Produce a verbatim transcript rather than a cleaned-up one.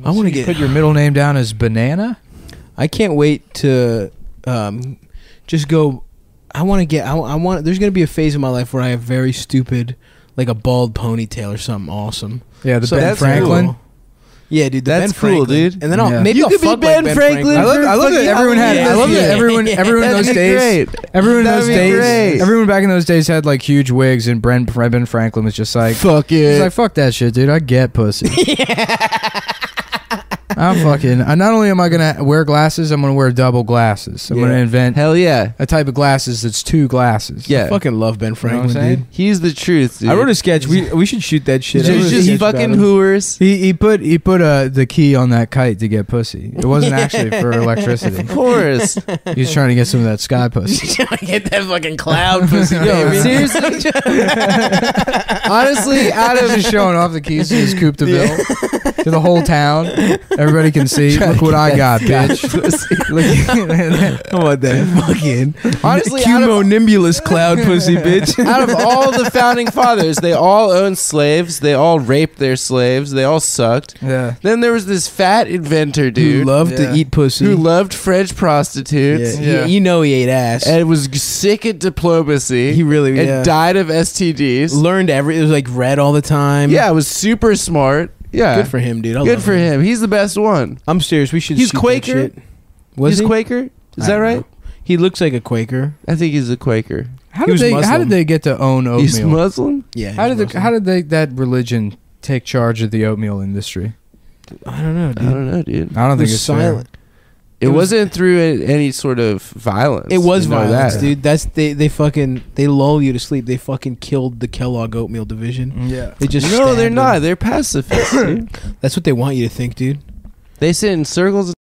I want to So you get. put your middle name down as Banana. I can't wait to um, just go. I want to get. I, I want. There's gonna be a phase in my life where I have very stupid, like a bald ponytail or something awesome. Yeah, the So Ben that's Franklin. cool. Yeah, dude. The That's Ben cool, Franklin. dude. And then I'll Yeah. maybe You I'll could be fuck Ben like Ben Franklin. I love, I love that fucking everyone had. I love that Yeah. everyone. Everyone in That'd those be days. great. Everyone in That'd those be days. great. Everyone back in those days had like huge wigs, and Bren, Ben Franklin was just like, Fuck he's it. like, fuck that shit, dude. I get pussy. I'm fucking. I not only am I gonna wear glasses, I'm gonna wear double glasses. I'm Yeah. gonna invent Hell yeah. a type of glasses that's two glasses. Yeah. I fucking love Ben You know what I'm Franklin, saying? dude. He's the truth, dude. I wrote a sketch. We we should shoot that shit. I wrote He's a just sketch about fucking him. hooers. He he put he put uh, the key on that kite to get pussy. It wasn't actually for electricity. Of course. He was trying to get some of that sky pussy. Get that fucking cloud pussy. Yo, baby. seriously. Honestly, out Out of of just showing off the keys to his coupe de ville to the whole town. Everybody can see. Look what I got, bitch. Look at How about that fucking Honestly, out of- cumulonimbulous cloud pussy, bitch? out of all the founding fathers, they all owned slaves. They all raped their slaves. They all sucked. Yeah. Then there was this fat inventor dude Who loved Yeah. to eat pussy. who loved French prostitutes yeah, Yeah. he- you know he ate ass. and was sick at diplomacy. he really and yeah. died of S T Ds. learned every. It was like read all the time. Yeah, was super smart. Yeah, good for him, dude. I Good love for him. He's the best one. I'm serious. We should. He's shoot that Quaker? shit. Was he's he? Quaker. Is I that don't right? know. He looks like a Quaker. I think he's a Quaker. How He did was they? How Muslim. did they get to own He's oatmeal? Muslim. Yeah. How he's did the, Muslim. how did they that religion take charge of the oatmeal industry? I don't know, I dude. don't know, dude. I don't It think was it's silent. It, It was- wasn't through a, any sort of violence. It was You know violence, that. dude. That's they. They fucking. They lull you to sleep. They fucking killed the Kellogg oatmeal division. fair. Yeah. They just. No, stabbed they're them. not. They're pacifists, dude. That's what they want you to think, dude. They sit in circles